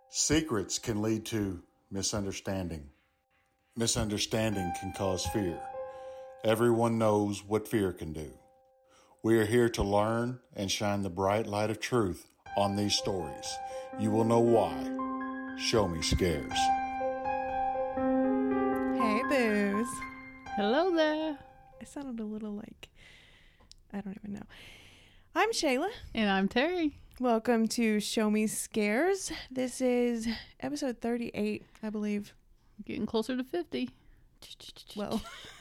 Secrets can lead to misunderstanding. Misunderstanding can cause fear. Everyone knows what fear can do. We are here to learn and shine the bright light of truth on these stories. You will know why. Show Me Scares. Hey, Booze. Hello there. I sounded a little like, I don't even know. I'm Shayla. And I'm Terry. Welcome to Show Me Scares. This is episode 38, I believe. Getting closer to 50. Well,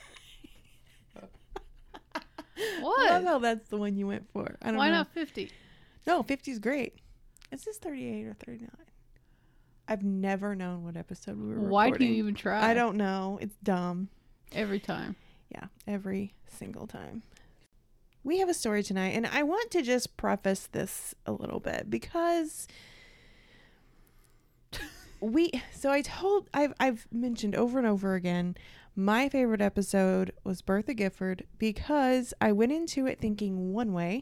What? I love how that's the one you went for. I don't Why know. not 50? No, 50 is great. Is this 38 or 39? I've never known what episode we were recording. Why do you even try? I don't know. It's dumb. Every time. Yeah, every single time. We have a story tonight, and I want to just preface this a little bit because I've mentioned over and over again, my favorite episode was Bertha Gifford because I went into it thinking one way,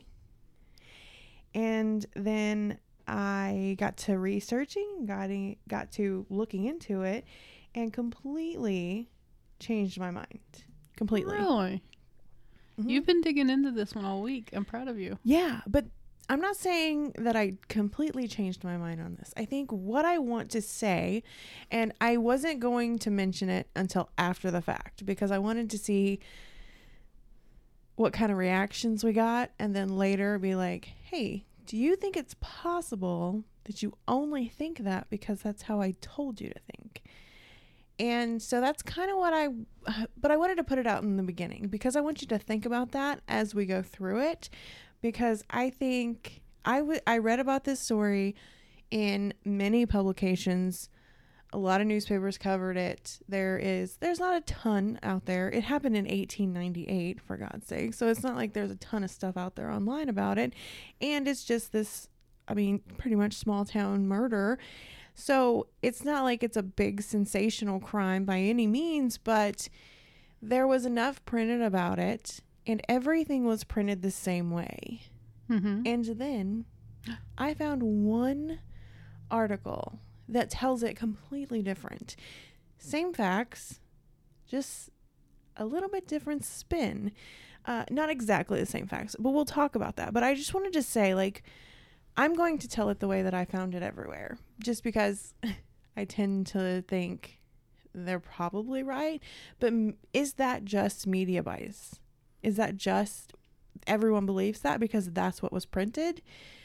and then I got to researching, got to looking into it, and completely changed my mind. Completely. Really? Mhm. You've been digging into this one all week. I'm proud of you. Yeah, but I'm not saying that I completely changed my mind on this. I think what I want to say, and I wasn't going to mention it until after the fact because I wanted to see what kind of reactions we got and then later be like, hey, do you think it's possible that you only think that because that's how I told you to think? And so that's kind of but I wanted to put it out in the beginning because I want you to think about that as we go through it, because I think I read about this story in many publications. A lot of newspapers covered it. There's not a ton out there. It happened in 1898, for God's sake. So it's not like there's a ton of stuff out there online about it. And it's just this, pretty much small town murder. So it's not like it's a big sensational crime by any means, but there was enough printed about it and everything was printed the same way. Mm-hmm. And then I found one article that tells it completely different. Same facts, just a little bit different spin. Not exactly the same facts, but we'll talk about that. But I just wanted to say, I'm going to tell it the way that I found it everywhere, just because I tend to think they're probably right. But is that just media bias? Is that just everyone believes that because that's what was printed?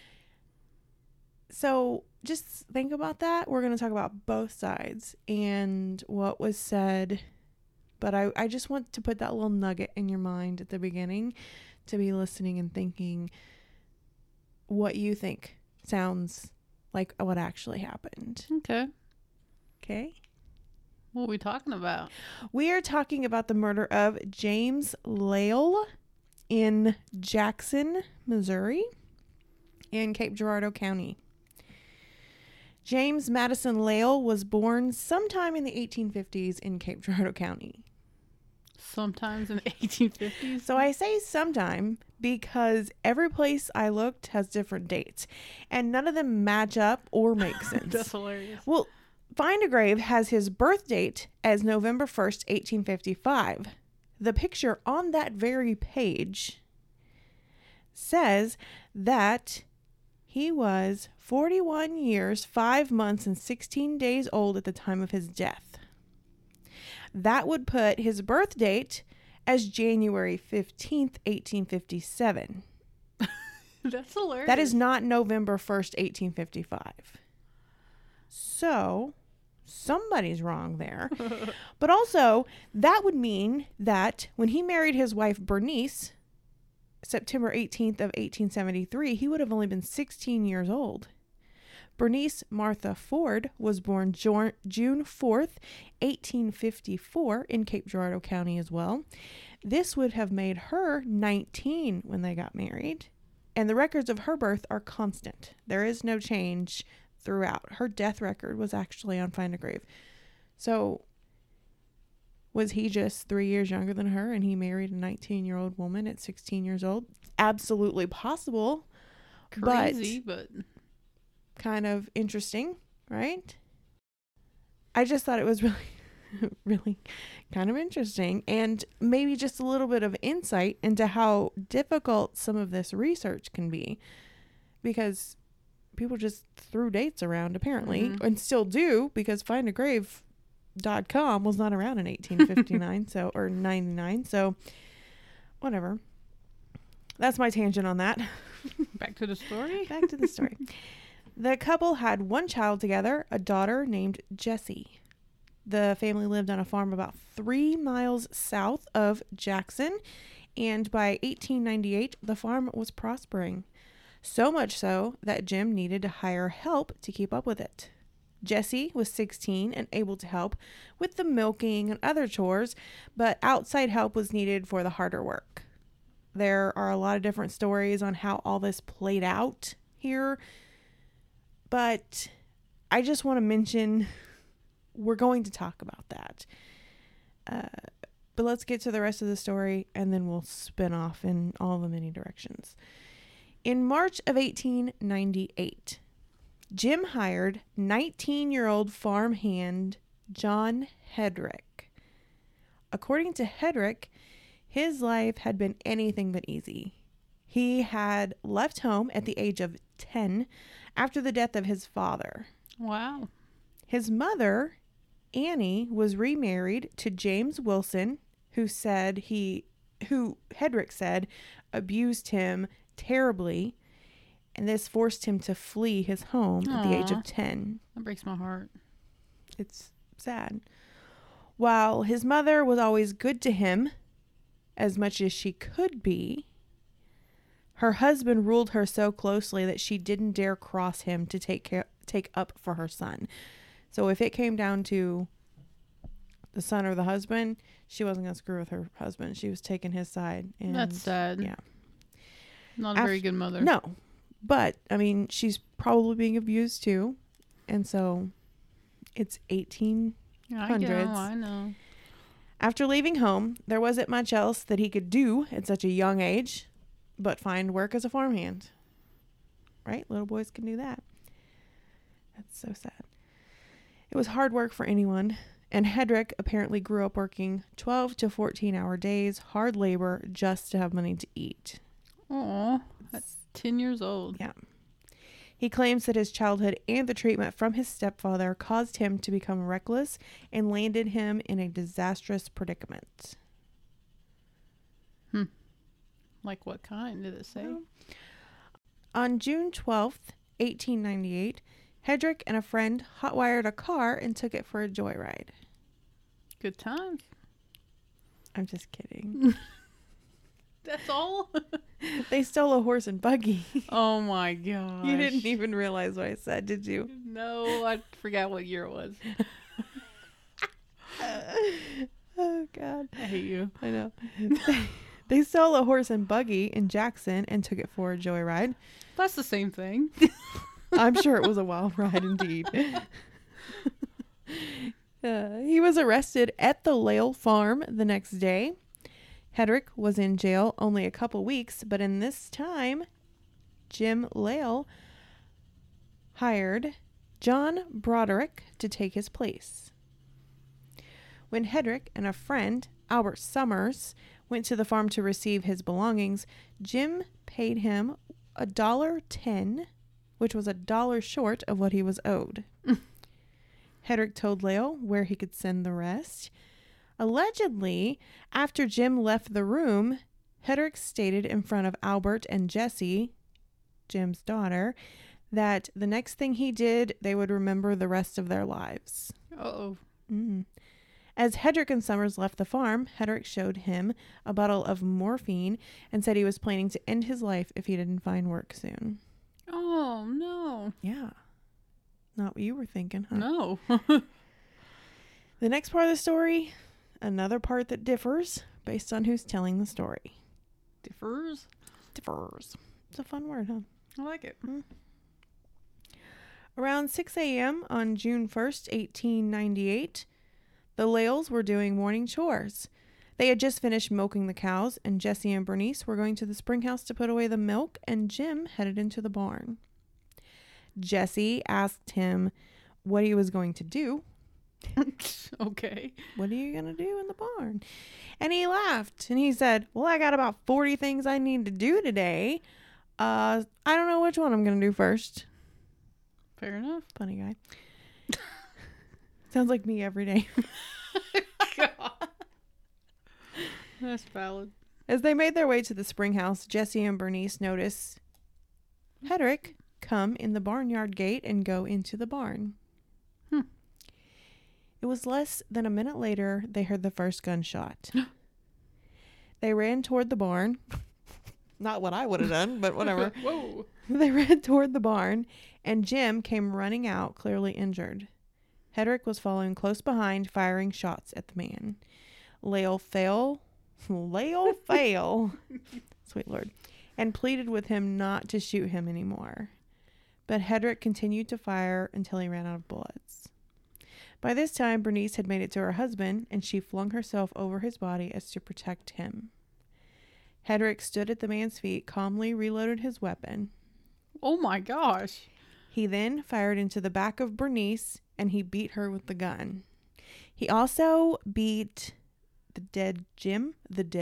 So just think about that. We're going to talk about both sides and what was said. But I just want to put that little nugget in your mind at the beginning to be listening and thinking what you think sounds like what actually happened. Okay. What are we talking about? We are talking about the murder of James Lale in Jackson, Missouri, in Cape Girardeau County. James Madison Lale was born sometime in the 1850s in Cape Girardeau County. Sometimes in the 1850s? So I say sometime because every place I looked has different dates and none of them match up or make sense. That's hilarious. Well, Find a Grave has his birth date as November 1st, 1855. The picture on that very page says that he was 41 years, 5 months, and 16 days old at the time of his death. That would put his birth date as January 15th, 1857. That's hilarious. That is not November 1st, 1855. So somebody's wrong there. But also, that would mean that when he married his wife Bernice, September 18th of 1873, he would have only been 16 years old. Bernice Martha Ford was born June 4th, 1854 in Cape Girardeau County as well. This would have made her 19 when they got married. And the records of her birth are constant. There is no change throughout. Her death record was actually on Find a Grave. So was he just 3 years younger than her and he married a 19-year-old woman at 16 years old? Absolutely possible. Crazy, but kind of interesting right? I just thought it was really, really kind of interesting, and maybe just a little bit of insight into how difficult some of this research can be, because people just threw dates around apparently, and still do, because findagrave.com was not around in 1859 so, or 99, so whatever. That's my tangent on that. Back to the story. Back to the story. The couple had one child together, a daughter named Jessie. The family lived on a farm about 3 miles south of Jackson, and by 1898, the farm was prospering. So much so that Jim needed to hire help to keep up with it. Jessie was 16 and able to help with the milking and other chores, but outside help was needed for the harder work. There are a lot of different stories on how all this played out here, but I just want to mention we're going to talk about that. But let's get to the rest of the story, and then we'll spin off in all the many directions. In March of 1898, Jim hired 19-year-old farmhand John Hedrick. According to Hedrick, his life had been anything but easy. He had left home at the age of 10 after the death of his father. Wow. His mother, Annie, was remarried to James Wilson, who Hedrick said abused him terribly, and this forced him to flee his home at the age of 10. That breaks my heart. It's sad. While his mother was always good to him, as much as she could be, her husband ruled her so closely that she didn't dare cross him to take up for her son. So if it came down to the son or the husband, she wasn't going to screw with her husband. She was taking his side. And that's sad. Yeah. Not a very good mother. No. But, I mean, she's probably being abused too. And so it's 1800s. I know. After leaving home, there wasn't much else that he could do at such a young age but find work as a farmhand. Right? Little boys can do that. That's so sad. It was hard work for anyone, and Hedrick apparently grew up working 12 to 14-hour days, hard labor, just to have money to eat. Aw, that's 10 years old. Yeah. He claims that his childhood and the treatment from his stepfather caused him to become reckless and landed him in a disastrous predicament. Like what kind, did it say? Well, on June 12th, 1898, Hedrick and a friend hotwired a car and took it for a joyride. Good times. I'm just kidding. That's all? They stole a horse and buggy. Oh my gosh. You didn't even realize what I said, did you? No, I forgot what year it was. Oh, God. I hate you. I know. They stole a horse and buggy in Jackson and took it for a joyride. That's the same thing. I'm sure it was a wild ride indeed. He was arrested at the Lale farm the next day. Hedrick was in jail only a couple weeks, but in this time, Jim Lale hired John Broderick to take his place. When Hedrick and a friend, Albert Summers, went to the farm to receive his belongings, Jim paid him $1.10, which was $1 short of what he was owed. Hedrick told Lale where he could send the rest. Allegedly, after Jim left the room, Hedrick stated in front of Albert and Jessie, Jim's daughter, that the next thing he did, they would remember the rest of their lives. Uh-oh. As Hedrick and Summers left the farm, Hedrick showed him a bottle of morphine and said he was planning to end his life if he didn't find work soon. Oh, no. Yeah. Not what you were thinking, huh? No. The next part of the story, another part that differs based on who's telling the story. Differs? Differs. It's a fun word, huh? I like it. Around 6 a.m. on June 1st, 1898, the Lales were doing morning chores. They had just finished milking the cows, and Jessie and Bernice were going to the spring house to put away the milk, and Jim headed into the barn. Jessie asked him what he was going to do. Okay. What are you going to do in the barn? And he laughed and he said, well, I got about 40 things I need to do today. I don't know which one I'm going to do first. Fair enough. Funny guy. Sounds like me every day. God. That's valid. As they made their way to the spring house, Jesse and Bernice notice Hedrick come in the barnyard gate and go into the barn. It was less than a minute later they heard the first gunshot. They ran toward the barn. Not what I would have done, but whatever. Whoa. They ran toward the barn, and Jim came running out, clearly injured. Hedrick was following close behind, firing shots at the man. Lael fail, sweet Lord, and pleaded with him not to shoot him anymore. But Hedrick continued to fire until he ran out of bullets. By this time, Bernice had made it to her husband, and she flung herself over his body as to protect him. Hedrick stood at the man's feet, calmly reloaded his weapon. Oh my gosh. He then fired into the back of Bernice, and he beat her with the gun. He also beat the dead Jim.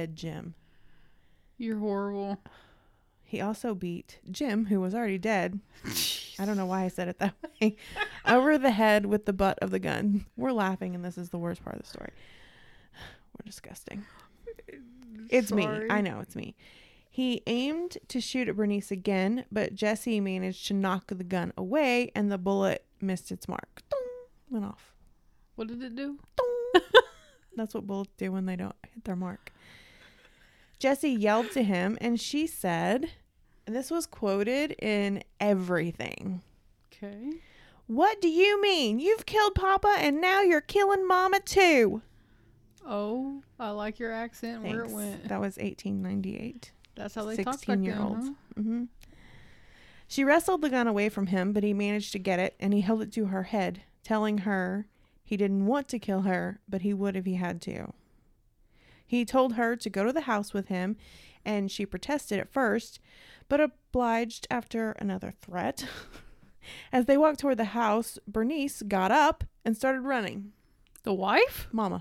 You're horrible. He also beat Jim, who was already dead. I don't know why I said it that way. Over the head with the butt of the gun. We're laughing, and this is the worst part of the story. We're disgusting. It's Sorry. me. I know it's me. He aimed to shoot at Bernice again, but Jesse managed to knock the gun away, and the bullet missed its mark. Dong, went off. What did it do? Dong. That's what bullets do when they don't hit their mark. Jesse yelled to him, and she said, and this was quoted in everything. Okay. What do you mean? You've killed Papa, and now you're killing Mama too. Oh, I like your accent. Thanks. Where it went. That was 1898. That's how they talk back then, 16-year-olds. huh? Mm-hmm. She wrestled the gun away from him, but he managed to get it, and he held it to her head, telling her he didn't want to kill her, but he would if he had to. He told her to go to the house with him, and she protested at first, but obliged after another threat. As they walked toward the house, Bernice got up and started running. The wife? Mama.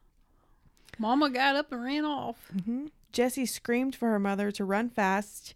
Mama got up and ran off. Mm-hmm. Jessie screamed for her mother to run fast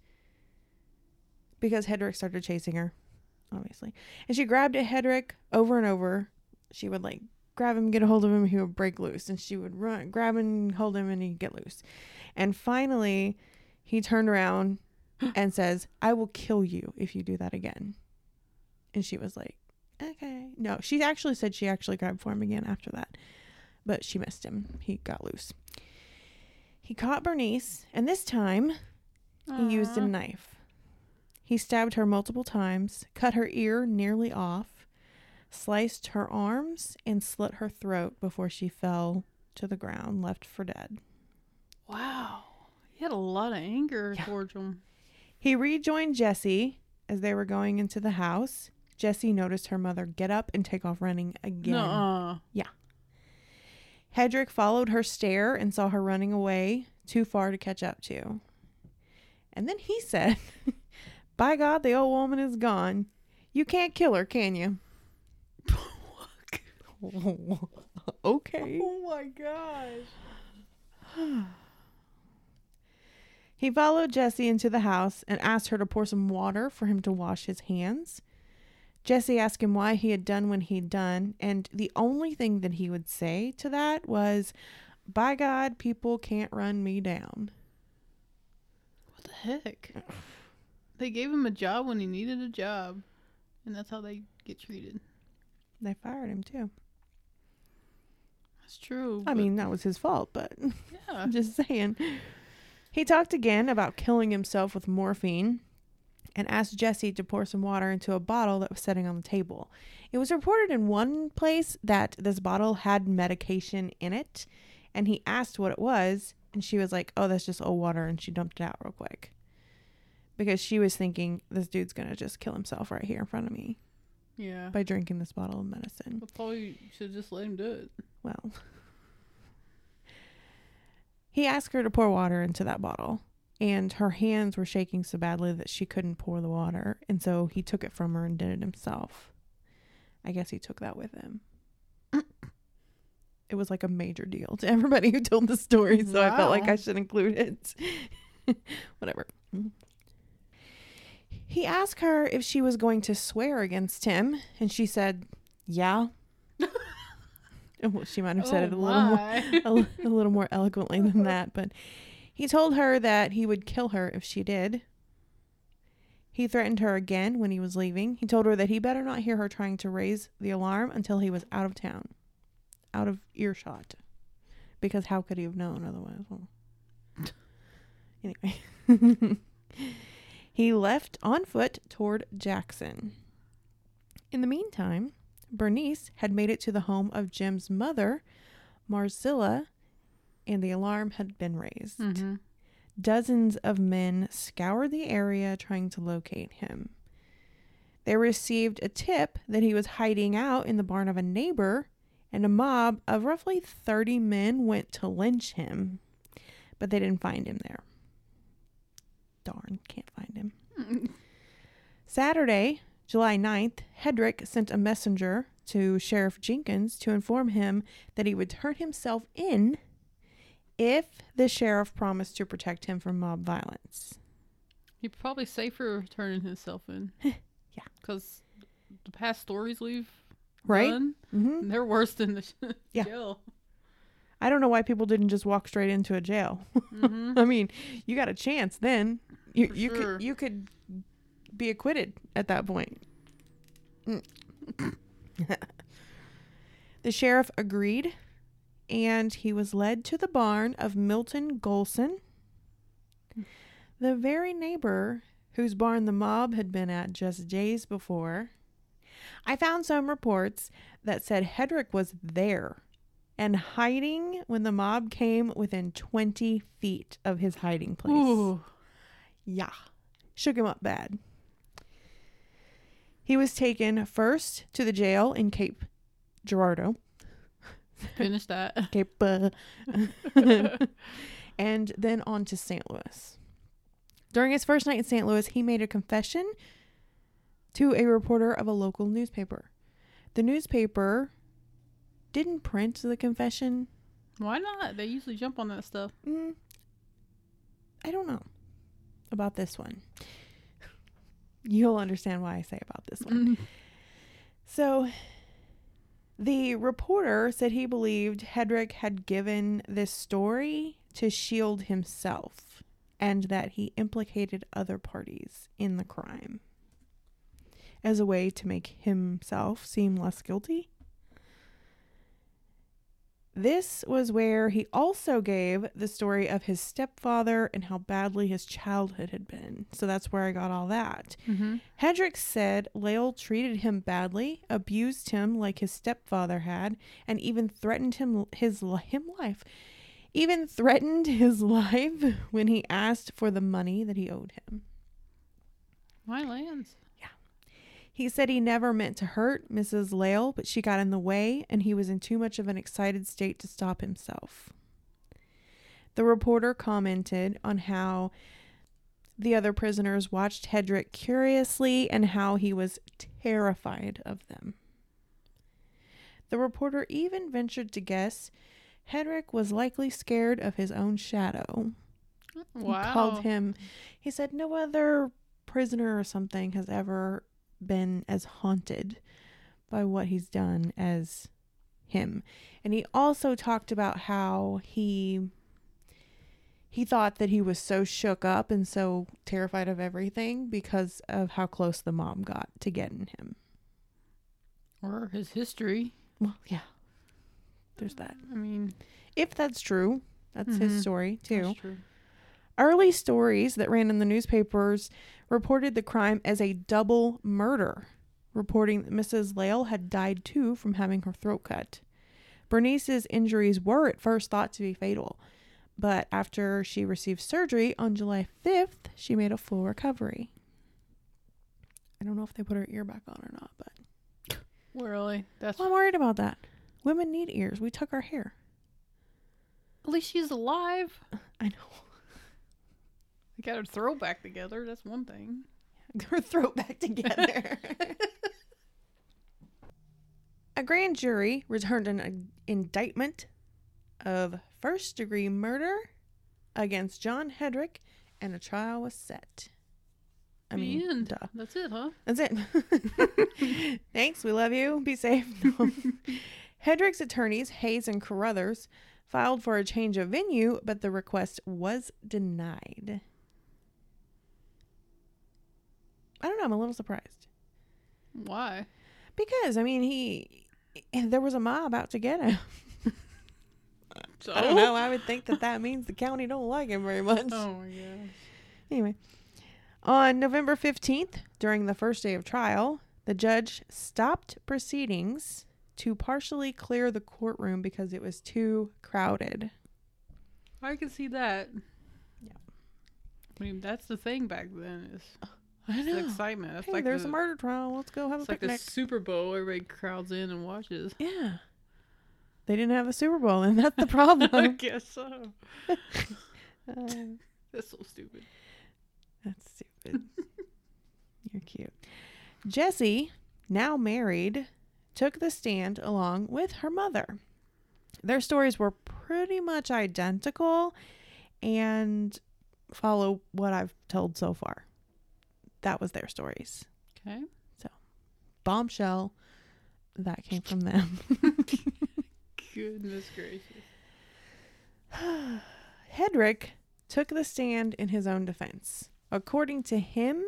because Hedrick started chasing her, obviously. And she grabbed at Hedrick over and over. She would grab him, get a hold of him, he would break loose. And she would run, grab and hold him, and he'd get loose. And finally, he turned around and says, I will kill you if you do that again. And she was like, okay. No, she actually said she actually grabbed for him again after that. But she missed him. He got loose. He caught Bernice, and this time he used a knife. He stabbed her multiple times, cut her ear nearly off, sliced her arms, and slit her throat before she fell to the ground, left for dead. Wow. He had a lot of anger towards him. He rejoined Jessie as they were going into the house. Jessie noticed her mother get up and take off running again. Nuh-uh. Yeah. Hedrick followed her stare and saw her running away too far to catch up to. And then he said, by God, the old woman is gone. You can't kill her, can you? Okay. Oh my gosh. He followed Jessie into the house and asked her to pour some water for him to wash his hands. Jessie asked him why he had done what he'd done, and the only thing that he would say to that was, by God, people can't run me down. What the heck? They gave him a job when he needed a job, and that's how they get treated. They fired him too. That's true. I mean, that was his fault, but yeah. I'm just saying. He talked again about killing himself with morphine and asked Jessie to pour some water into a bottle that was sitting on the table. It was reported in one place that this bottle had medication in it, and he asked what it was, and she was like, oh, that's just old water, and she dumped it out real quick. Because she was thinking, this dude's going to just kill himself right here in front of me Yeah. by drinking this bottle of medicine. Well, probably should just let him do it. Well, he asked her to pour water into that bottle, and her hands were shaking so badly that she couldn't pour the water, and so he took it from her and did it himself. I guess he took that with him. It was like a major deal to everybody who told the story, so I felt like I should include it. Whatever. He asked her if she was going to swear against him, and she said, yeah. Well, she might have said it a little more eloquently than that, but he told her that he would kill her if she did. He threatened her again when he was leaving. He told her that he better not hear her trying to raise the alarm until he was out of town, out of earshot, because how could he have known otherwise? Well, anyway. He left on foot toward Jackson. In the meantime, Bernice had made it to the home of Jim's mother, Marzilla, and the alarm had been raised. Mm-hmm. Dozens of men scoured the area trying to locate him. They received a tip that he was hiding out in the barn of a neighbor, and a mob of roughly 30 men went to lynch him, but they didn't find him there. Darn, can't find him. Saturday, July 9th, Hedrick sent a messenger to Sheriff Jenkins to inform him that he would turn himself in if the sheriff promised to protect him from mob violence. He's probably safer turning himself in. Yeah. Because the past stories we've right? done, Mm-hmm. they're worse than the jail. I don't know why people didn't just walk straight into a jail. Mm-hmm. I mean, you got a chance then. You could be acquitted at that point. The sheriff agreed, and he was led to the barn of Milton Golson, the very neighbor whose barn the mob had been at just days before. I found some reports that said Hedrick was there and hiding when the mob came within 20 feet of his hiding place. Ooh. Yeah. Shook him up bad. He was taken first to the jail in Cape Girardeau. Finish that. Cape. And then on to St. Louis. During his first night in St. Louis, he made a confession to a reporter of a local newspaper. The newspaper didn't print the confession. Why not? They usually jump on that stuff. I don't know about this one. You'll understand why I say about this one. So, the reporter said he believed Hedrick had given this story to shield himself and that he implicated other parties in the crime as a way to make himself seem less guilty. This was where he also gave the story of his stepfather and how badly his childhood had been. So that's where I got all that. Mm-hmm. Hedrick said Lael treated him badly, abused him like his stepfather had, and even threatened his life. Even threatened his life when he asked for the money that he owed him. Why lands? He said he never meant to hurt Mrs. Lael, but she got in the way, and he was in too much of an excited state to stop himself. The reporter commented on how the other prisoners watched Hedrick curiously and how he was terrified of them. The reporter even ventured to guess Hedrick was likely scared of his own shadow. Wow. He called him, he said, no other prisoner or something has ever been as haunted by what he's done as him. And he also talked about how he thought that he was so shook up and so terrified of everything because of how close the mob got to getting him. Or his history. Well, yeah. There's that. I mean, if that's true, that's his story too. That's true. Early stories that ran in the newspapers reported the crime as a double murder, reporting that Mrs. Lael had died too from having her throat cut. Bernice's injuries were at first thought to be fatal, but after she received surgery on July 5th, she made a full recovery. I don't know if they put her ear back on or not, but really, I'm worried about that. Women need ears. We tuck our hair. At least she's alive. I know. They got her throat back together. That's one thing. Her throat back together. A grand jury returned an indictment of first-degree murder against John Hedrick, and a trial was set. The end. Duh. That's it, huh? That's it. Thanks. We love you. Be safe. No. Hedrick's attorneys, Hayes and Carruthers, filed for a change of venue, but the request was denied. I don't know. I'm a little surprised. Why? Because, I mean, there was a mob out to get him. So? I don't know. I would think that means the county don't like him very much. Oh my gosh. Anyway, on November 15th, during the first day of trial, the judge stopped proceedings to partially clear the courtroom because it was too crowded. I can see that. Yeah. I mean, that's the thing back then is I the excitement. That's Hey, like there's a murder trial. Let's go have a It's like picnic. the Super Bowl. Everybody crowds in and watches. Yeah. They didn't have a Super Bowl, and that's the I problem. guess so. That's so stupid. That's stupid. You're cute. Jessie, now married, took the stand along with her mother. Their stories were pretty much identical and follow what I've told so far. That was their stories. Okay. Bombshell. That came from them. Goodness gracious. Hedrick took the stand in his own defense. According to him,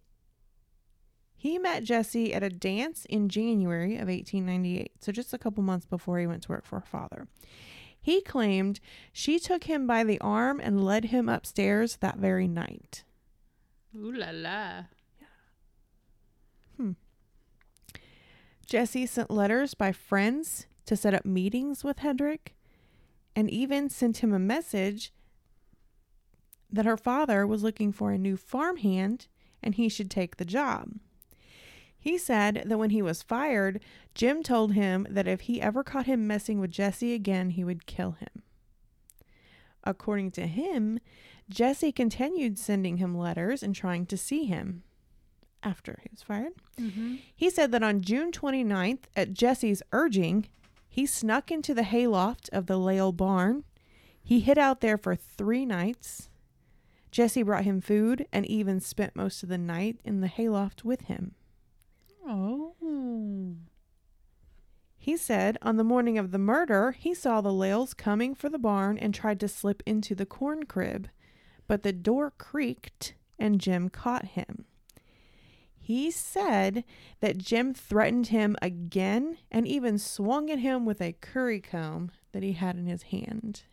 he met Jessie at a dance in January of 1898, so just a couple months before he went to work for her father. He claimed she took him by the arm and led him upstairs that very night. Ooh la la. Jessie sent letters by friends to set up meetings with Hedrick, and even sent him a message that her father was looking for a new farmhand and he should take the job. He said that when he was fired, Jim told him that if he ever caught him messing with Jessie again, he would kill him. According to him, Jessie continued sending him letters and trying to see him after he was fired. Mm-hmm. He said that on June 29th, at Jessie's urging, he snuck into the hayloft of the Lale barn. He hid out there for 3 nights. Jessie brought him food and even spent most of the night in the hayloft with him. Oh. He said on the morning of the murder, he saw the Lales coming for the barn and tried to slip into the corn crib, but the door creaked and Jim caught him. He said that Jim threatened him again and even swung at him with a curry comb that he had in his hand.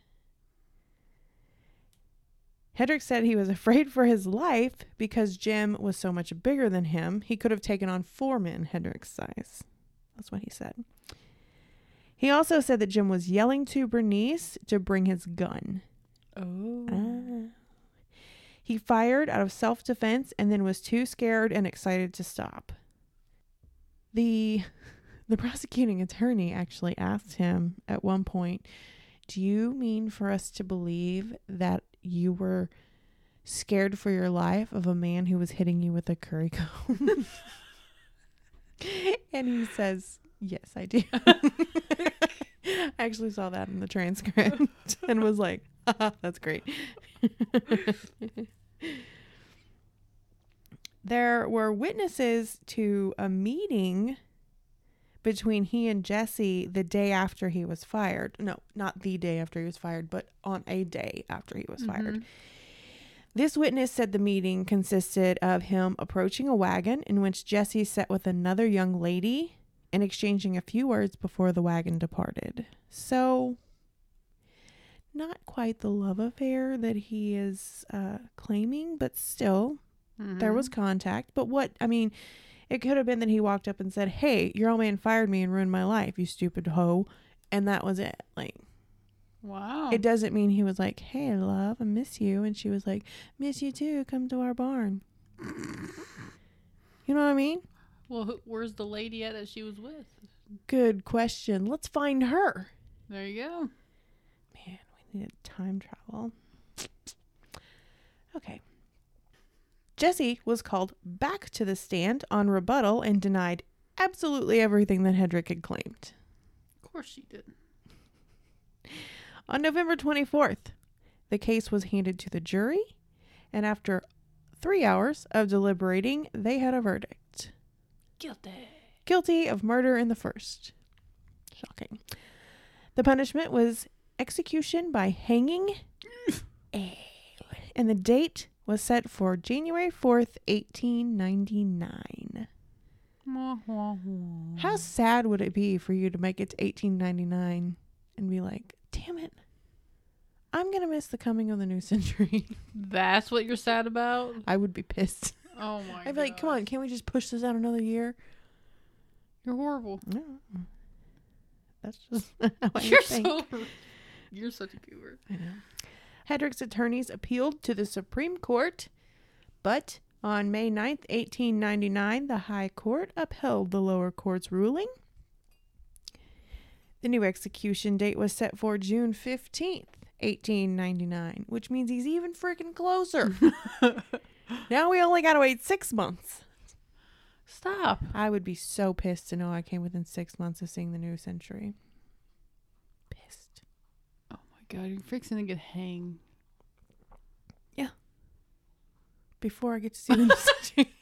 Hedrick said he was afraid for his life because Jim was so much bigger than him. He could have taken on 4 men Hedrick's size. That's what he said. He also said that Jim was yelling to Bernice to bring his gun. Oh. He fired out of self-defense and then was too scared and excited to stop. The prosecuting attorney actually asked him at one point, "Do you mean for us to believe that you were scared for your life of a man who was hitting you with a curry comb?" And he says, "Yes, I do." I actually saw that in the transcript and was like, that's great. There were witnesses to a meeting between he and Jessie the day after he was fired. No, not the day after he was fired, but on a day after he was fired. This witness said the meeting consisted of him approaching a wagon in which Jessie sat with another young lady and exchanging a few words before the wagon departed. So, not quite the love affair that he is claiming, but still, there was contact. But it could have been that he walked up and said, "Hey, your old man fired me and ruined my life, you stupid hoe." And that was it. Like, Wow. it doesn't mean he was like, "Hey, love, I miss you." And she was like, "Miss you too. Come to our barn." You know what I mean? Well, where's the lady at that she was with? Good question. Let's find her. There you go. Man, we needed time travel. Okay. Jessie was called back to the stand on rebuttal and denied absolutely everything that Hedrick had claimed. Of course she did. On November 24th, the case was handed to the jury, and after 3 hours of deliberating, they had a verdict. Guilty of murder in the first. Shocking. The punishment was execution by hanging, and the date was set for January 4th, 1899. How sad would it be for you to make it to 1899 and be like, damn it, I'm going to miss the coming of the new century? That's what you're sad about? I would be pissed. Oh my god. I'd be like, come on, can't we just push this out another year? You're horrible. No. That's just how I You're think. You're such a goober. I know. Hedrick's attorneys appealed to the Supreme Court, but on May 9th, 1899, the High Court upheld the lower court's ruling. The new execution date was set for June 15th, 1899, which means he's even freaking closer. Now we only got to wait 6 months. Stop. I would be so pissed to know I came within 6 months of seeing the new century. Pissed. Oh my god, you're fixing to get hanged. Yeah. Before I get to see the new century.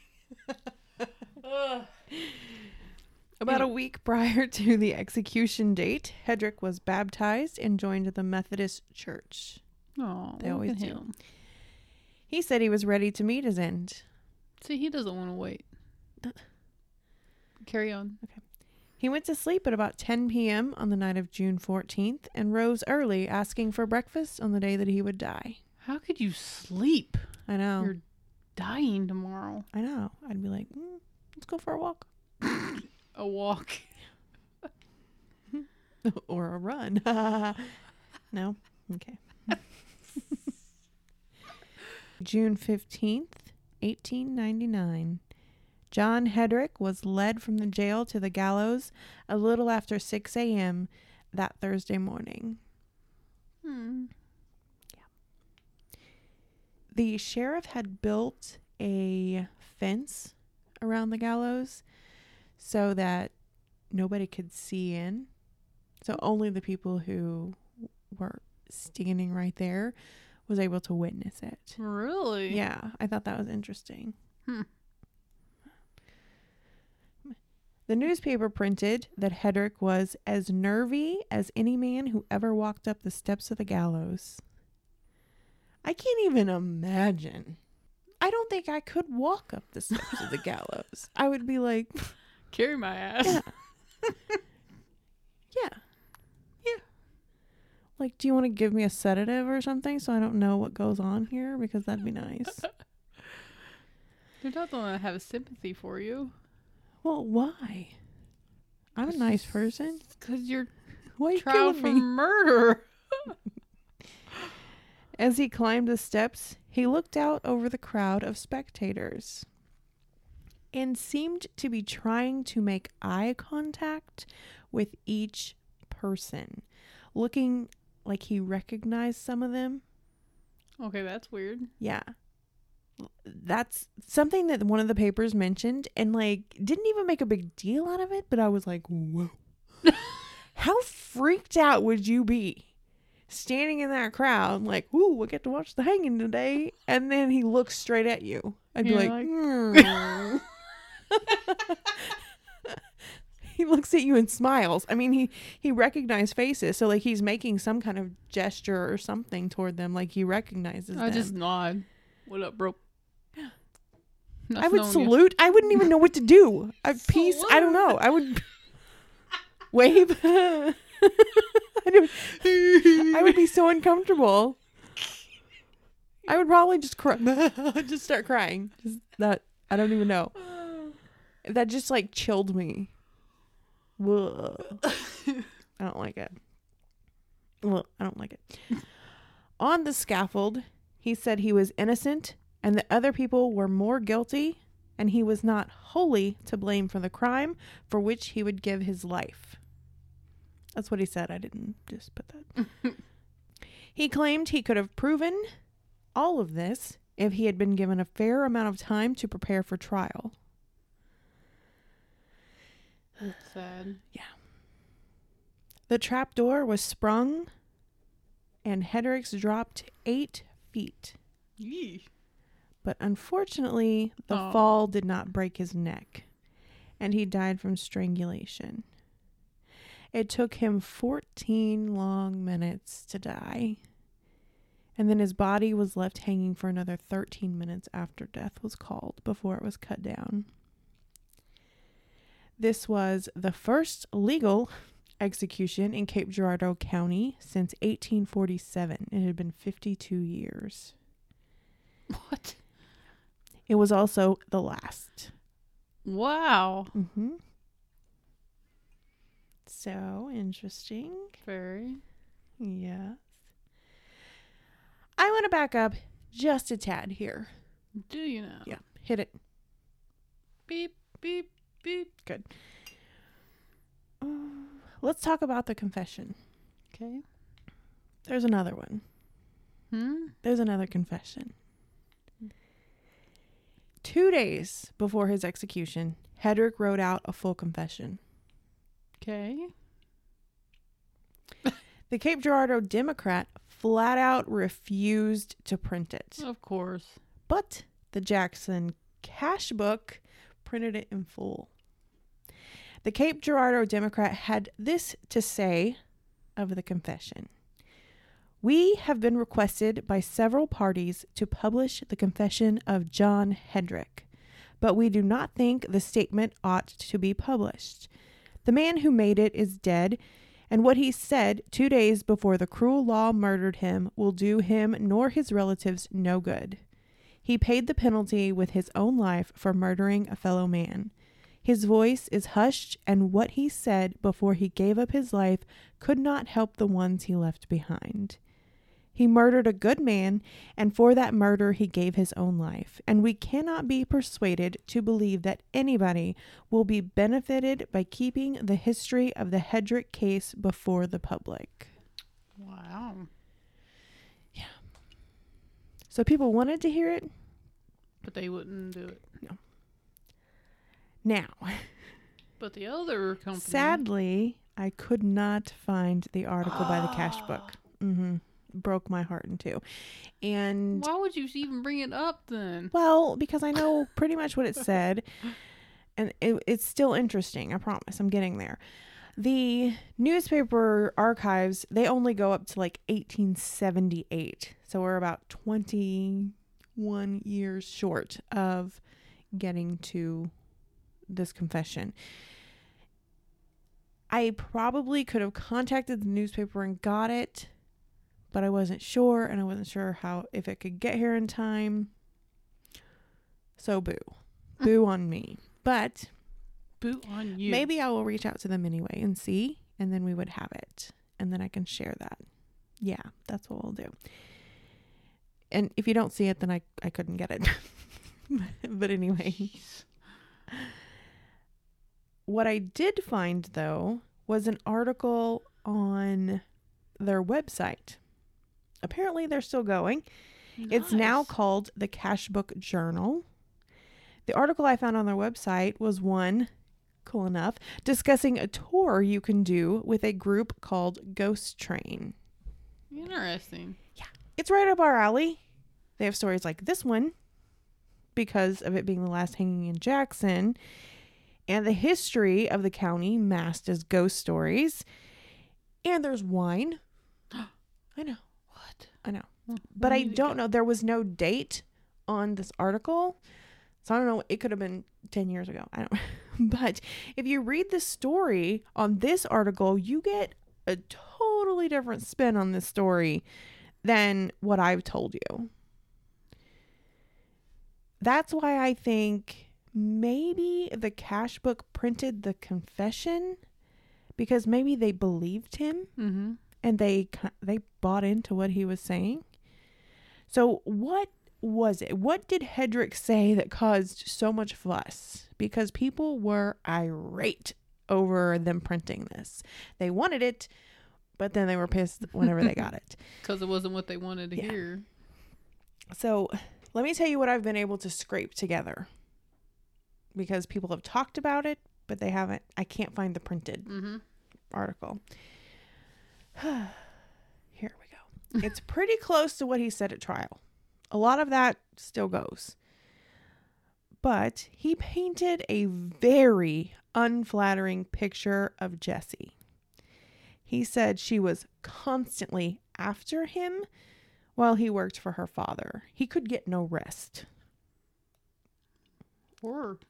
About a week prior to the execution date, Hedrick was baptized and joined the Methodist Church. Oh, They always do. him. He said he was ready to meet his end. See, he doesn't want to wait. Carry on. He went to sleep at about 10 p.m. on the night of June 14th and rose early, asking for breakfast on the day that he would die. How could you sleep? I know. You're dying tomorrow. I know. I'd be like, let's go for a walk. A walk. Or a run. No? Okay. June 15th, 1899. John Hedrick was led from the jail to the gallows a little after 6 a.m. that Thursday morning. The sheriff had built a fence around the gallows so that nobody could see in. So only the people who were standing right there was able to witness it. Really? Yeah, I thought that was interesting. The newspaper printed that Hedrick was as nervy as any man who ever walked up the steps of the gallows. I can't even imagine. I don't think I could walk up the steps of the gallows. I would be like, Carry my ass. yeah. Yeah. Like, do you want to give me a sedative or something so I don't know what goes on here? Because that'd be nice. They're not the one that have sympathy for you. Well, why? I'm a nice person. Because you're Why are you trial killing for me? murder. As he climbed the steps, he looked out over the crowd of spectators and seemed to be trying to make eye contact with each person, looking like he recognized some of them. Okay, that's weird. Yeah. That's something that one of the papers mentioned and like didn't even make a big deal out of it, but I was like, whoa. How freaked out would you be standing in that crowd like, ooh, we get to watch the hanging today, and then he looks straight at you. I'd be You're like he looks at you and smiles. I mean, he recognized faces, so like he's making some kind of gesture or something toward them, like he recognizes them. I just nod. What up, bro? I would salute. I wouldn't even know what to do. Peace. I don't know. I would wave. I would be so uncomfortable. I would probably just cry. Just start crying. Just that. I don't even know. That just like chilled me. Whoa. I don't like it. Well, I don't like it. On the scaffold, he said he was innocent and that other people were more guilty, and he was not wholly to blame for the crime for which he would give his life. That's what he said. I didn't just put that. He claimed he could have proven all of this if he had been given a fair amount of time to prepare for trial. That's sad. The trap door was sprung, and Hedricks dropped 8 feet. Yee. But unfortunately, the Aw. fall did not break his neck, and he died from strangulation. It took him 14 long minutes to die, and then his body was left hanging for another 13 minutes after death was called before it was cut down. This was the first legal execution in Cape Girardeau County since 1847. It had been 52 years. What? It was also the last. Wow. Mm-hmm. So interesting. Very. Yes. I want to back up just a tad here. Do you know? Yeah, hit it. Beep, beep, beep. Good. Let's talk about the confession. Okay. There's another one. There's another confession. 2 days before his execution, Hedrick wrote out a full confession. Okay. The Cape Girardeau Democrat flat out refused to print it. Of course. But the Jackson Cash Book printed it in full. The Cape Girardeau Democrat had this to say of the confession. We have been requested by several parties to publish the confession of John Hedrick, but we do not think the statement ought to be published. The man who made it is dead, and what he said 2 days before the cruel law murdered him will do him nor his relatives no good. He paid the penalty with his own life for murdering a fellow man. His voice is hushed, and what he said before he gave up his life could not help the ones he left behind. He murdered a good man, and for that murder he gave his own life, and we cannot be persuaded to believe that anybody will be benefited by keeping the history of the Hedrick case before the public. Wow. So people wanted to hear it. But they wouldn't do it. Now, But the other company. sadly, I could not find the article by the Cash Book. Broke my heart in two. And Why would you even bring it up then? well, because I know pretty much what it said, and it's still interesting. I promise, I'm getting there. The newspaper archives, they only go up to like 1878, so we're about 21 years short of getting to this confession. I probably could have contacted the newspaper and got it, but I wasn't sure, and I wasn't sure if it could get here in time. So boo on me. But Boot on you. maybe I will reach out to them anyway and see, and then we would have it, and then I can share that. Yeah, that's what we'll do. And if you don't see it, then I couldn't get it. But anyway. Jeez. What I did find, though, was an article on their website. Apparently, they're still going. It's now Nice. called the Cash Book Journal. The article I found on their website was one, cool enough, discussing a tour you can do with a group called Ghost Train. Interesting. It's right up our alley. They have stories like this one, because of it being the last hanging in Jackson, and the history of the county masked as ghost stories. And there's wine. I know. What? I know. Well, But we I need to don't go. know. There was no date on this article. So I don't know. It could have been 10 years ago. I don't. But if you read the story on this article, you get a totally different spin on this story than what I've told you. That's why I think maybe the Cash Book printed the confession, because maybe they believed him Mm-hmm. and they bought into what he was saying. So what was it? What did Hedrick say that caused so much fuss? Because people were irate over them printing this. They wanted it, but then they were pissed whenever they got it. Because it wasn't what they wanted to Yeah. hear. So let me tell you what I've been able to scrape together, because people have talked about it, but they haven't. I can't find the printed article. Here we go. It's pretty close to what he said at trial. A lot of that still goes. But he painted a very unflattering picture of Jessie. He said she was constantly after him while he worked for her father. He could get no rest. Or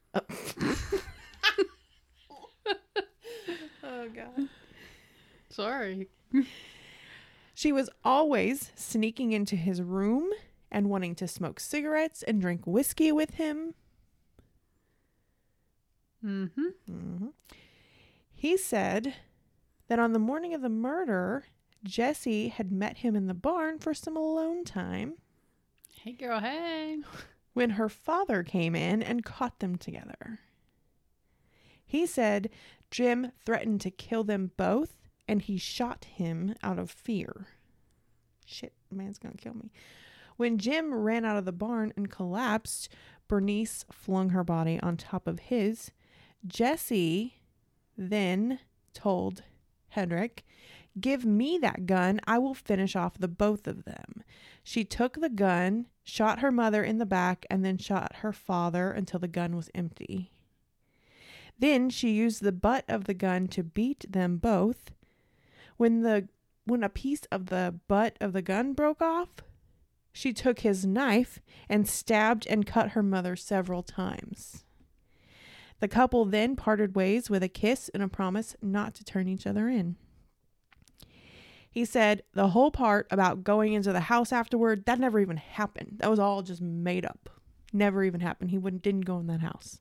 Oh, God. sorry. She was always sneaking into his room and wanting to smoke cigarettes and drink whiskey with him. He said that on the morning of the murder, Jessie had met him in the barn for some alone time Hey, girl, hey. when her father came in and caught them together. He said Jim threatened to kill them both and he shot him out of fear. Shit, man's gonna kill me. When Jim ran out of the barn and collapsed, Bernice flung her body on top of his. Jessie then told Hedrick, "Give me that gun. I will finish off the both of them." She took the gun, shot her mother in the back, and then shot her father until the gun was empty. Then she used the butt of the gun to beat them both. When a piece of the butt of the gun broke off, she took his knife and stabbed and cut her mother several times. The couple then parted ways with a kiss and a promise not to turn each other in. He said the whole part about going into the house afterward, that never even happened. That was all just made up. Never even happened. He didn't go in that house.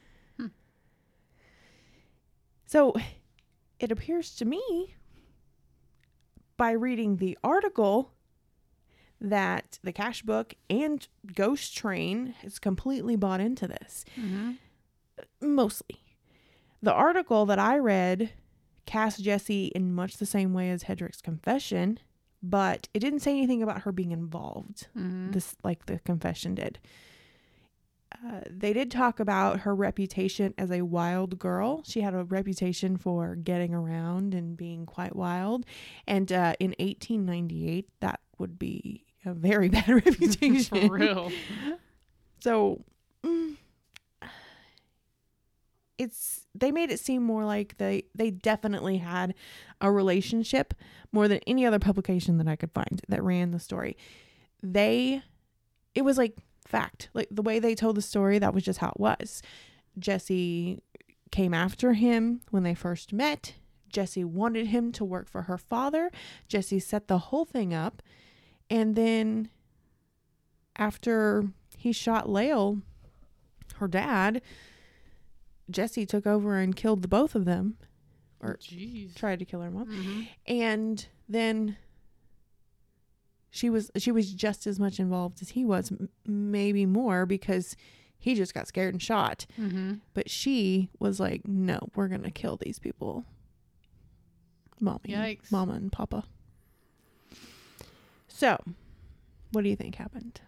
So it appears to me, by reading the article, that the Cash Book and Ghost Train has completely bought into this. Mostly. The article that I read cast Jessie in much the same way as Hedrick's confession, but it didn't say anything about her being involved, this like the confession did. They did talk about her reputation as a wild girl. She had a reputation for getting around and being quite wild. And in 1898, that would be a very bad reputation. For real. So they made it seem more like they definitely had a relationship more than any other publication that I could find that ran the story. It was like fact, like the way they told the story, that was just how it was. Jessie came after him when they first met. Jessie wanted him to work for her father. Jessie set the whole thing up. And then after he shot Lael, her dad, Jessie took over and killed the both of them, or tried to kill her mom. And then she was just as much involved as he was, maybe more, because he just got scared and shot. But she was like, no, we're gonna kill these people, mama and papa. So what do you think happened?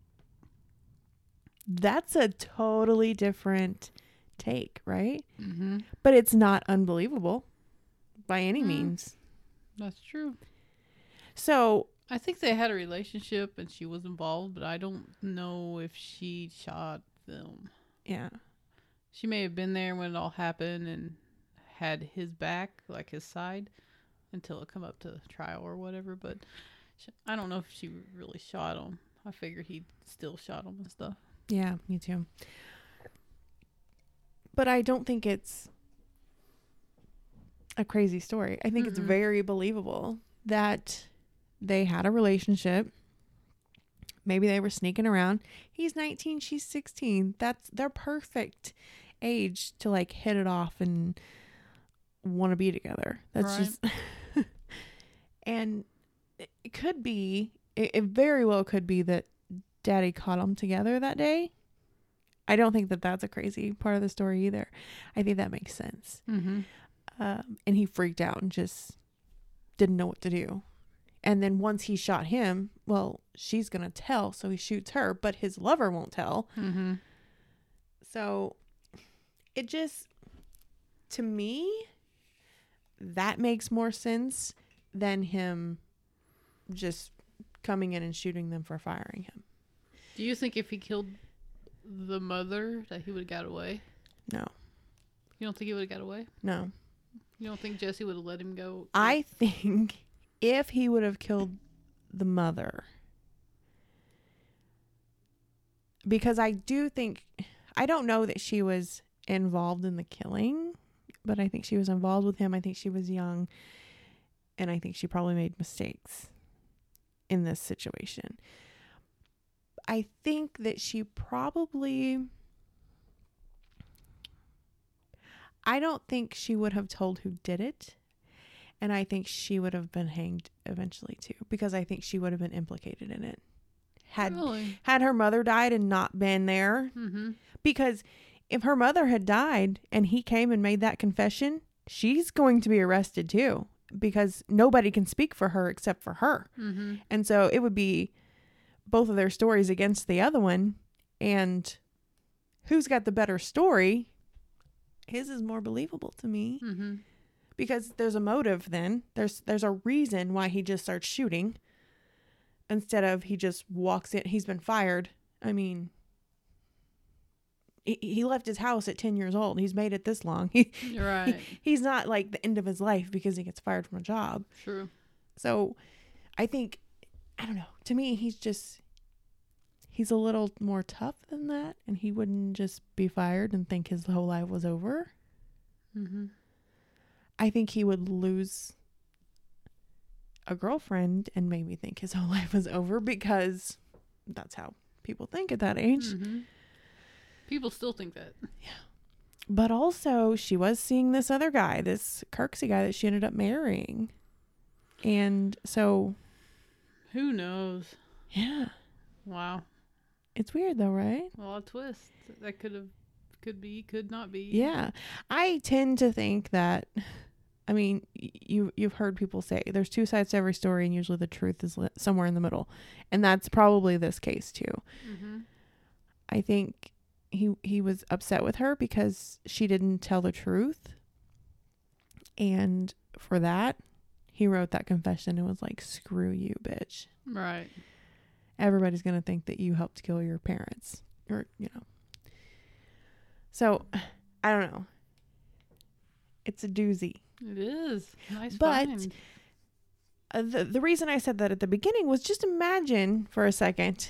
That's a totally different take, right? But it's not unbelievable by any means. That's true. So I think they had a relationship and she was involved, but I don't know if she shot them. Yeah. She may have been there when it all happened and had his back, like his side, until it come up to trial or whatever, but I don't know if she really shot him. I figured he still shot him and stuff. Yeah, me too. But I don't think it's a crazy story. I think it's very believable that they had a relationship. Maybe they were sneaking around. He's 19, she's 16. That's their perfect age to like hit it off and want to be together. That's just and it could be, it very well could be that Daddy caught them together that day. I don't think that that's a crazy part of the story either. I think that makes sense. And he freaked out and just didn't know what to do. And then once he shot him, well, she's going to tell, so he shoots her, but his lover won't tell. So it just, to me, that makes more sense than him just coming in and shooting them for firing him. Do you think if he killed the mother that he would have got away? No. You don't think he would have got away? No. You don't think Jesse would have let him go? I think if he would have killed the mother, because I don't know that she was involved in the killing, but I think she was involved with him. I think she was young, and I think she probably made mistakes in this situation. I think that she probably, I don't think she would have told who did it. And I think she would have been hanged eventually too, because I think she would have been implicated in it. Had her mother died and not been there. Mm-hmm. Because if her mother had died and he came and made that confession, she's going to be arrested too, because nobody can speak for her except for her. Mm-hmm. And so it would be both of their stories against the other one. And who's got the better story? His is more believable to me. Mm-hmm. Because there's a motive then. There's a reason why he just starts shooting instead of he just walks in. He's been fired. I mean, he left his house at 10 years old. He's made it this long. Right. He's not like the end of his life because he gets fired from a job. True. So I think, I don't know. To me, he's a little more tough than that. And he wouldn't just be fired and think his whole life was over. Mm-hmm. I think he would lose a girlfriend and maybe think his whole life was over, because that's how people think at that age. Mm-hmm. People still think that. Yeah. But also, she was seeing this other guy, this Kirksey guy that she ended up marrying. And so... Who knows? Yeah. Wow. It's weird though, right? Well, a twist. That could be, could not be. Yeah. I tend to think that... I mean, you've heard people say there's two sides to every story, and usually the truth is somewhere in the middle. And that's probably this case too. Mm-hmm. I think he was upset with her because she didn't tell the truth. And for that, he wrote that confession and was like, screw you, bitch. Right. Everybody's going to think that you helped kill your parents. Or, you know. So, I don't know. It's a doozy. It is. Nice But find. The reason I said that at the beginning was just imagine for a second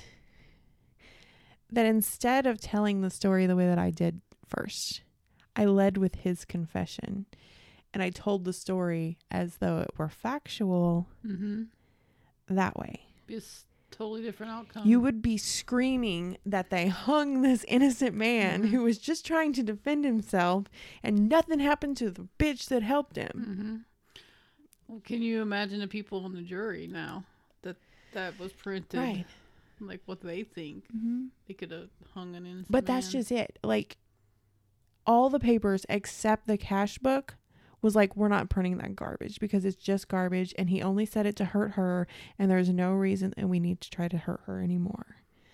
that instead of telling the story the way that I did first, I led with his confession and I told the story as though it were factual. Mm-hmm. That way. Be a totally different outcome. You would be screaming that they hung this innocent man Mm-hmm. who was just trying to defend himself and nothing happened to the bitch that helped him. Mm-hmm. Well, can you imagine the people on the jury now that was printed? Right. Like what they think. Mm-hmm. They could have hung an innocent But that's man. just it. Like, all the papers except the cash book was like, we're not printing that garbage because it's just garbage and he only said it to hurt her and there's no reason and we need to try to hurt her anymore.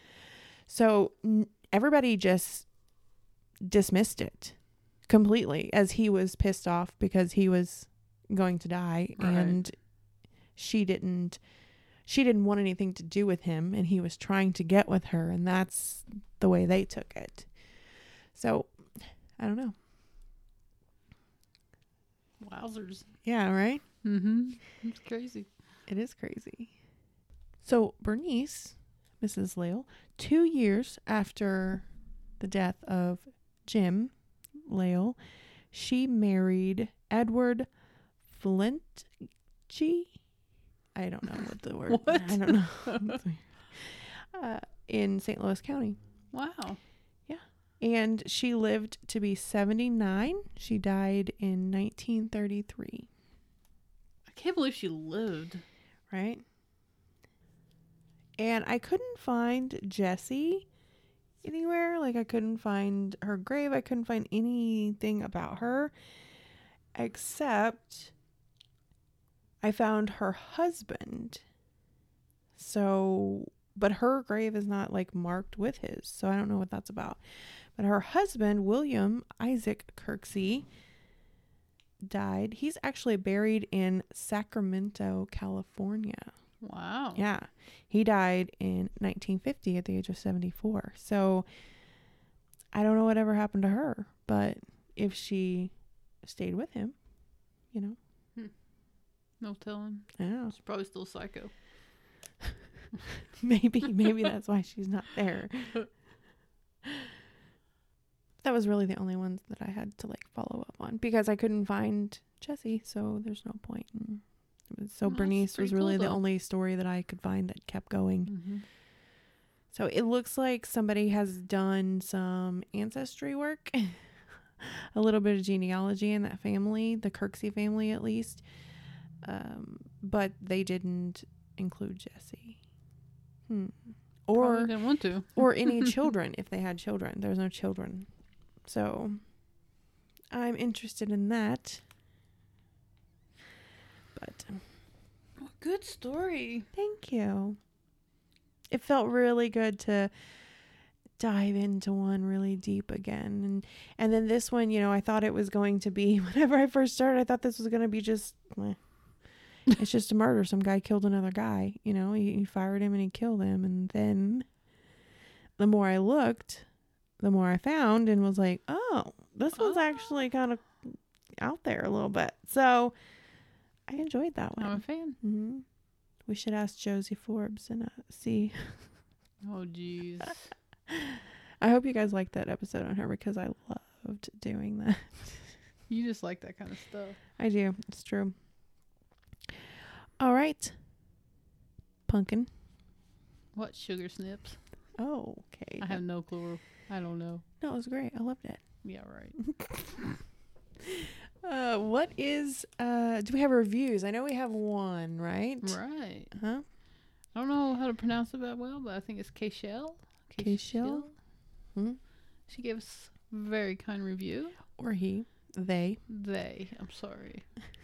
So everybody just dismissed it completely as he was pissed off because he was going to die. Right. And she didn't want anything to do with him and he was trying to get with her, and that's the way they took it. So I don't know. Wowzers. Yeah, right? Mm-hmm. It's crazy. It is crazy. So Bernice, Mrs. Lael, 2 years after the death of Jim Lael, she married Edward Flintgy. I don't know what the word. What? I don't know. In St. Louis County. Wow. And she lived to be 79. She died in 1933. I can't believe she lived. Right? And I couldn't find Jessie anywhere. Like, I couldn't find her grave. I couldn't find anything about her. Except I found her husband. So, but her grave is not, like, marked with his. So I don't know what that's about. But her husband, William Isaac Kirksey, died. He's actually buried in Sacramento, California. Wow. Yeah. He died in 1950 at the age of 74. So I don't know whatever happened to her, but if she stayed with him, you know. No telling. Yeah. She's probably still psycho. Maybe that's why she's not there. That was really the only ones that I had to like follow up on because I couldn't find Jesse, so there's no point. And so That's Bernice was pretty really cool, the though. only story that I could find that kept going. Mm-hmm. So it looks like somebody has done some ancestry work, a little bit of genealogy in that family, the Kirksey family at least, but they didn't include Jesse. Probably Or didn't want to. or any children if they had children. There's no children. So I'm interested in that. But Good story. thank you. It felt really good to dive into one really deep again. And then this one, you know, I thought it was going to be, whenever I first started, I thought this was going to be just, it's just a murder. Some guy killed another guy, you know, he fired him and he killed him. And then the more I looked, the more I found and was like, oh, this one's actually kind of out there a little bit. So I enjoyed that one. I'm a fan. Mm-hmm. We should ask Josie Forbes and see. Oh, jeez. I hope you guys liked that episode on her because I loved doing that. You just like that kind of stuff. I do. It's true. All right. Pumpkin. What? Sugar Snips? Oh, okay. I have no clue. I don't know. No, it was great. I loved it. Yeah, right. What is, do we have reviews? I know we have one, right? Right. Huh? I don't know how to pronounce it that well, but I think it's Kayshell. Kayshell? Hmm? She gave us a very kind review. Or he. They. I'm sorry.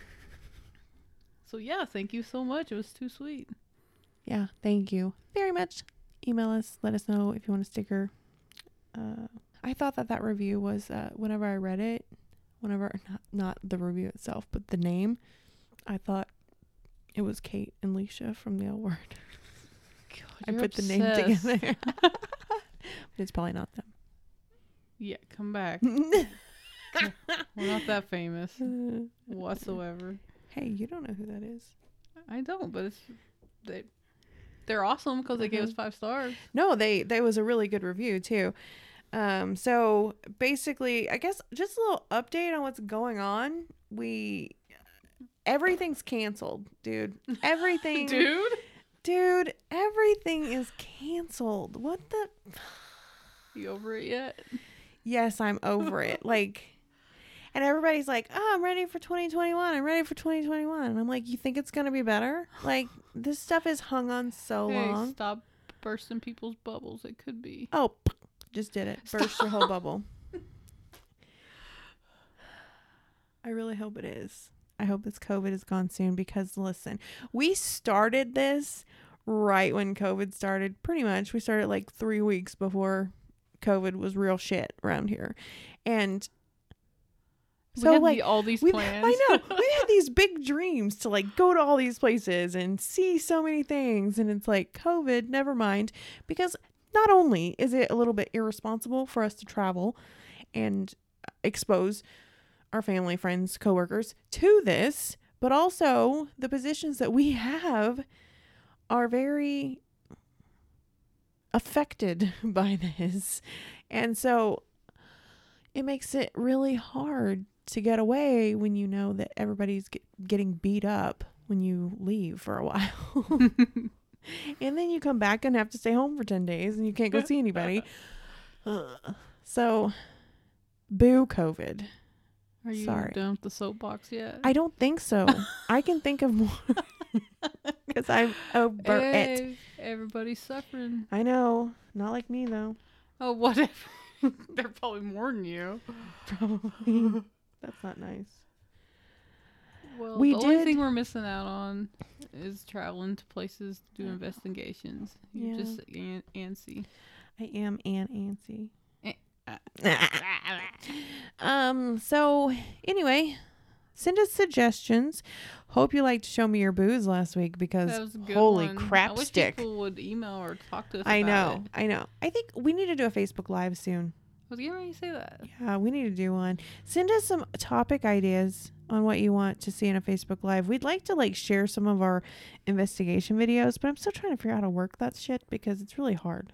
So yeah, thank you so much. It was too sweet. Yeah, thank you very much. Email us. Let us know if you want a sticker. I thought that review was, whenever I read it, not the review itself, but the name, I thought it was Kate and Leisha from the L Word. God, I you're put the name obsessed. together. But it's probably not them. Yeah, come back. We're not that famous whatsoever. Hey, you don't know who that is. I don't, but they're awesome because they gave us 5 stars. No, they was a really good review too. So basically, I guess just a little update on what's going on. Everything's canceled, dude. Everything, dude, everything is canceled. What the? You over it yet? Yes, I'm over it. Like, and everybody's like, "Oh, I'm ready for 2021. I'm ready for 2021." And I'm like, "You think it's gonna be better? Like, this stuff is hung on so long." Stop bursting people's bubbles. It could be. Oh, just did it. Burst your whole bubble. I really hope it is. I hope this COVID is gone soon because listen, we started this right when COVID started. Pretty much. We started like 3 weeks before COVID was real shit around here. And so like all these I plans. know. We had these big dreams to like go to all these places and see so many things. And it's like COVID, never mind. Because not only is it a little bit irresponsible for us to travel and expose our family, friends, coworkers to this, but also the positions that we have are very affected by this. And so it makes it really hard to get away when you know that everybody's getting beat up when you leave for a while. And then you come back and have to stay home for 10 days and you can't go see anybody. So, boo COVID. Are you Sorry. done with the soapbox yet? I don't think so. I can think of more because I'm over it. Everybody's suffering. I know. Not like me, though. Oh, whatever. They're probably more than you. Probably. That's not nice. Well, We the only did- thing we're missing out on is traveling to places to do investigations. You're Yeah. just antsy. I am Ann Antsy. Eh, So anyway, Send us suggestions. Hope you liked Show Me Your Booze last week because That was a good holy one. crap I wish stick. people would email or talk to us I about it. know. I think we need to do a Facebook Live soon. I was getting ready to say that. Yeah, we need to do one. Send us some topic ideas on what you want to see in a Facebook Live. We'd like to like share some of our investigation videos, but I'm still trying to figure out how to work that shit because it's really hard.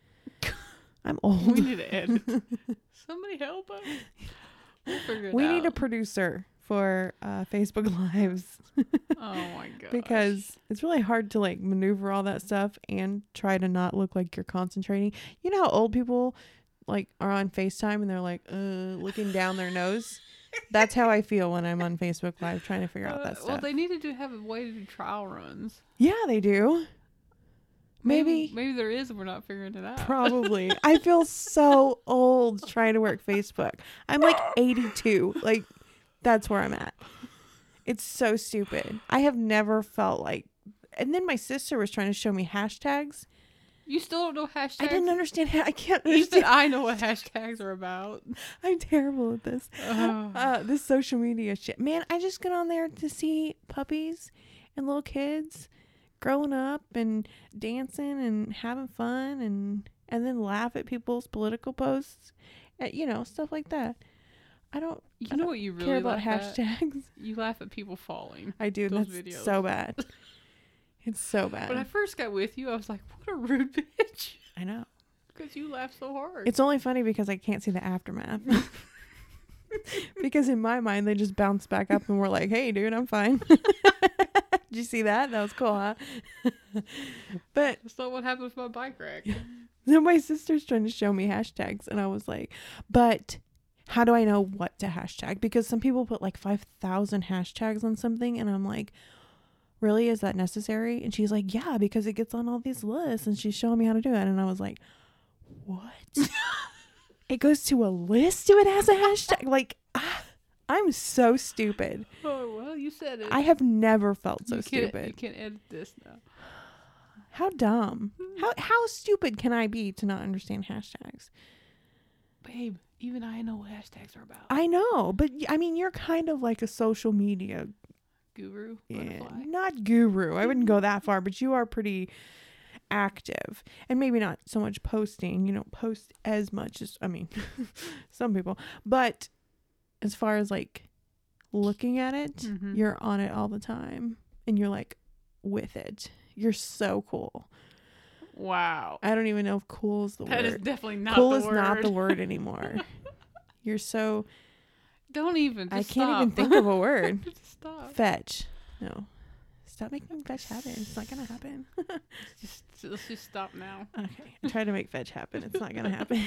I'm old. We need to edit. Somebody help us. We'll figure it We out. need a producer for Facebook Lives Oh my god. because it's really hard to like maneuver all that stuff and try to not look like you're concentrating. You know how old people like are on FaceTime and they're like looking down their nose? That's how I feel when I'm on Facebook Live trying to figure out that stuff. Well, they need to have a way to do trial runs. Yeah, they do. Maybe there is, and we're not figuring it out. probably. I feel so old trying to work Facebook. I'm like 82. Like that's where I'm at. It's so stupid. I have never felt like. And then my sister was trying to show me hashtags. You still don't know hashtags? I didn't understand. I can't Even understand. I know what hashtags are about. I'm terrible at this. This social media shit. Man, I just get on there to see puppies and little kids growing up and dancing and having fun and then laugh at people's political posts. Stuff like that. I don't You know what you really care about laugh at? hashtags. You laugh at people falling. I do. Those That's videos. so bad. It's so bad. When I first got with you, I was like, what a rude bitch. I know. Because you laugh so hard. It's only funny because I can't see the aftermath. Because in my mind, they just bounce back up and we're like, hey, dude, I'm fine. Did you see that? That was cool, huh? But That's not what happened with my bike rack. then my sister's trying to show me hashtags. And I was like, but how do I know what to hashtag? Because some people put like 5,000 hashtags on something. And I'm like, really? Is that necessary? And she's like, yeah, because it gets on all these lists. And she's showing me how to do it. And I was like, what? It goes to a list? Do it has a hashtag? Like, I'm so stupid. Oh, well, you said it. I have never felt so You stupid. can't edit this now. How dumb. How stupid can I be to not understand hashtags? Babe, even I know what hashtags are about. I know, but I mean, you're kind of like a social media Guru? Yeah, Butterfly? not guru. I wouldn't go that far, but you are pretty active and maybe not so much posting. You don't post as much as, I mean, some people, but as far as like looking at it, Mhm. you're on it all the time and you're like with it. You're so cool. Wow. I don't even know if cool is the That is word. definitely not Cool the is word. not the word anymore. You're so, Don't even. I Just can't even stop. think of a word. Just stop. Fetch. No. Stop making fetch happen. It's not going to happen. Let's just stop now. Okay. I tried to make fetch happen. It's not going to happen.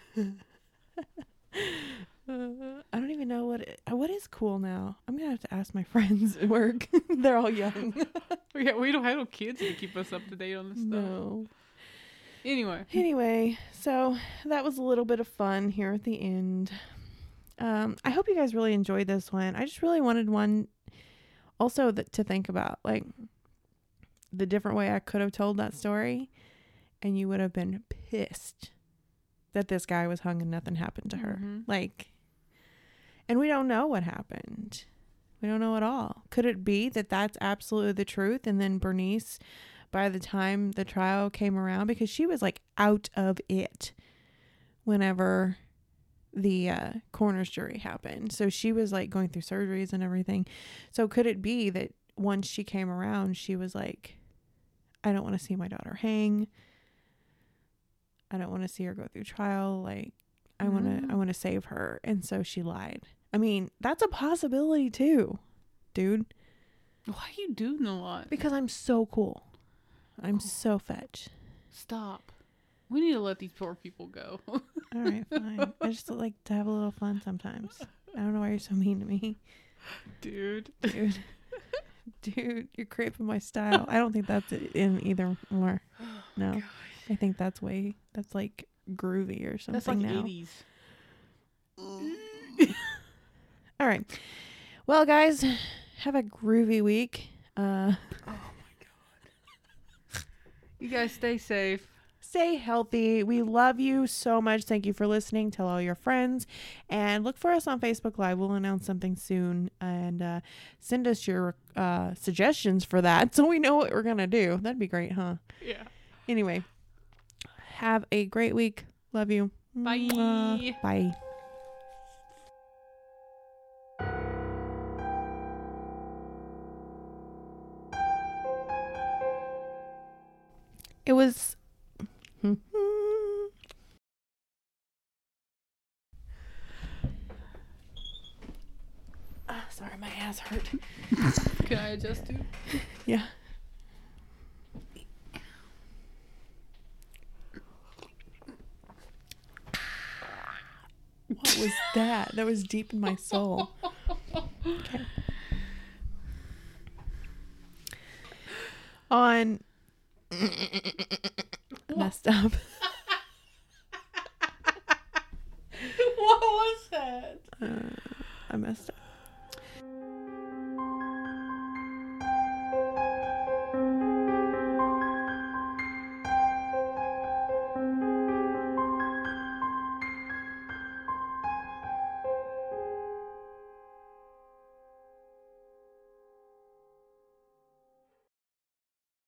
I don't even know what is cool now. I'm going to have to ask my friends at work. They're all young. Yeah, we don't have no kids to keep us up to date on this stuff. No. Anyway, So that was a little bit of fun here at the end. I hope you guys really enjoyed this one. I just really wanted one also to think about, like the different way I could have told that story, and you would have been pissed that this guy was hung and nothing happened to her. Mhm. Like, and we don't know what happened. We don't know at all. Could it be that that's absolutely the truth? And then Bernice, by the time the trial came around, because she was like out of it whenever the coroner's jury happened. So she was like going through surgeries and everything. So could it be that once she came around, she was like, I don't want to see my daughter hang. I don't want to see her go through trial. Like, I want to save her. And so she lied. I mean, that's a possibility too, dude. why are you doing a lot? Because I'm so cool. I'm so fetch. Stop. We need to let these poor people go. All right, fine. I just like to have a little fun sometimes. I don't know why you're so mean to me. Dude. Dude, you're cramping my style. I don't think that's in either more. No. I think that's like groovy or something. That's like now. 80s. All right. Well, guys, have a groovy week. You guys stay safe. stay healthy. We love you so much. Thank you for listening. Tell all your friends and look for us on Facebook Live. We'll announce something soon and send us your suggestions for that so we know what we're going to do. That'd be great, huh? Yeah. Anyway, have a great week. Love you. Bye. Mwah. Bye. It was. Sorry, my ass hurt. Can I adjust too? Yeah. What was that? That was deep in my soul. Okay. On. Messed up. What was that? I messed up.